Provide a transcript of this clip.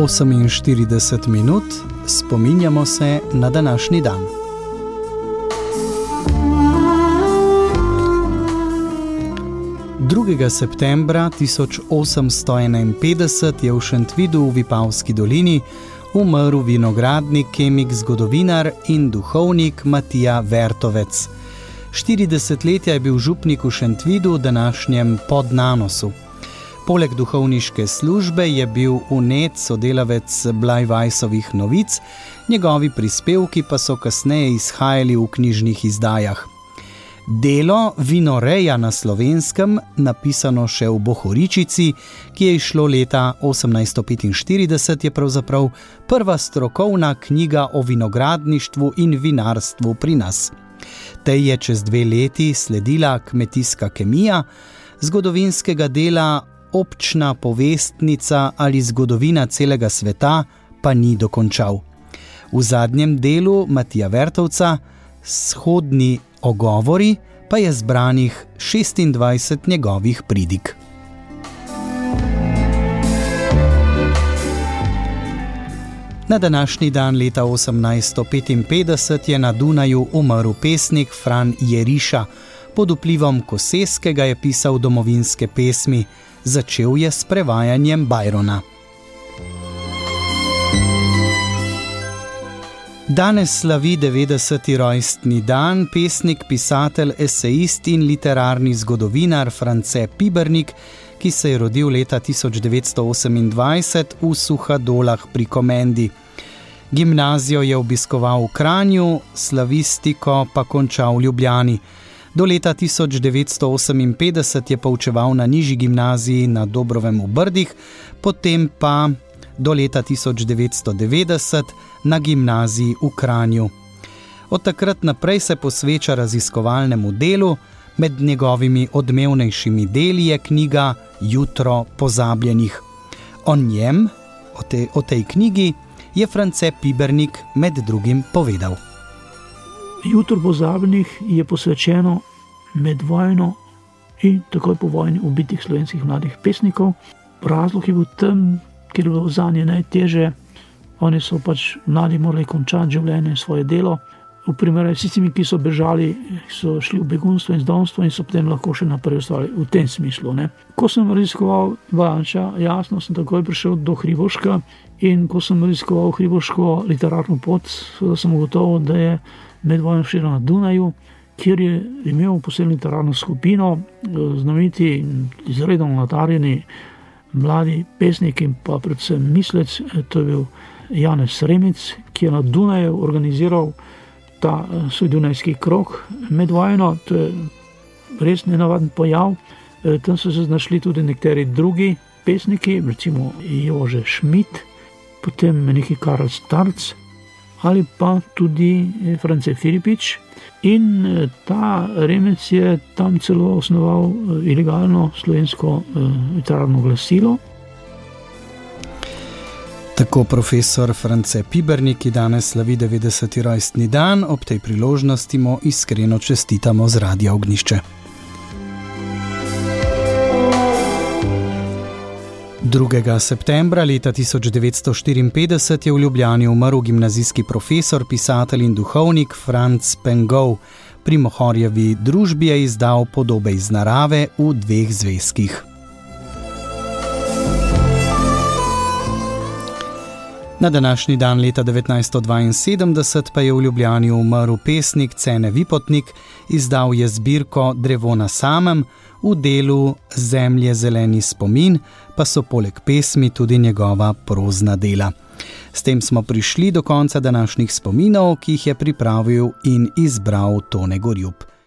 8:48, spominjamo se na današnji dan. Drugega septembra 1851 je v Šentvidu v Vipavski dolini umrl vinogradnik, kemik, zgodovinar in duhovnik Matija Vertovec. 40 let je bil župnik v Šentvidu, današnjem Podnanosu. Poleg duhovniške službe je bil vnet sodelavec Blajvajsovih novic, njegovi prispevki pa so kasneje izhajali v knjižnih izdajah. Delo Vinoreja na Slovenskem, napisano še v Bohoričici, ki je izšlo leta 1845, je pravzaprav prva strokovna knjiga o vinogradništvu in vinarstvu pri nas. Tej je čez 2 leti sledila Kmetijska kemija, zgodovinskega dela Občna povestnica ali Zgodovina celega sveta pa ni dokončal. V zadnjem delu Matija Vertovca, Shodni ogovori, pa je zbranih 26 njegovih pridig. Na današnji dan leta 1855 je na Dunaju umrl pesnik Fran Jeriša. Pod vplivom Koseskega je pisal domovinske pesmi. Začel je s prevajanjem Byrona. Danes slavi 90. rojstni dan pesnik, pisatelj, esejist in literarni zgodovinar France Pibernik, ki se je rodil leta 1928 v Suhadolah pri Komendi. Gimnazijo je obiskoval v Kranju, slavistiko pa končal v Ljubljani. Do leta 1958 je poučeval na nižji gimnaziji na Dobrovem v Brdih, potem pa do leta 1990 na gimnaziji v Kranju. Od takrat naprej se posveča raziskovalnemu delu, med njegovimi odmevnejšimi deli je knjiga Jutro pozabljenih. O njem, o tej knjigi, je France Pibernik med drugim povedal. Jutro pozabljenih je posvečeno med vojno in takoj po vojni ubitih slovenskih mladih pesnikov. Razlog je bil tem, ker je bilo zanje najteže. Oni so mladi morali končati življenje, svoje delo. V primeru s tistimi, ki so bežali, so šli v begunstvo in zdomstvo in so potem lahko še naprej ostali v tem smislu. Ko sem raziskoval Vajanča, jasno sem takoj prišel do Hriboška in ko sem raziskoval Hriboško literarno pot, sem ugotovil, da je med vojno širila na Dunaju, kjer je imel posebno literarno skupino, znameniti in izredno nadarjeni mladi pesnik in pa predvsem mislec, to je bil Janez Remec, ki je na Dunaju organiziral ta svoj dunajski krog med vojno. To je res nenavaden pojav. Tam so se znašli tudi nekateri drugi pesniki, recimo Jože Schmidt, potem neki Karl Starc ali pa tudi France Filipič. In ta Remec je tam celo osnoval ilegalno slovensko literarno glasilo. Tako profesor France Pibernik, ki danes slavi 90. rojstni dan, ob tej priložnosti mu iskreno čestitamo z Radia Ognjišče. 2. septembra leta 1954 je v Ljubljani umrl gimnazijski profesor, pisatelj in duhovnik Franc Pengov. Pri Mohorjevi družbi je izdal Podobe iz narave v 2 zvezkih. Na današnji dan leta 1972 pa je v Ljubljani umrl pesnik Cene Vipotnik, izdal je zbirko Drevo na samem, v delu Zemlje zeleni spomin pa so poleg pesmi tudi njegova prozna dela. S tem smo prišli do konca današnjih spominov, ki jih je pripravil in izbral Tone Gorjup.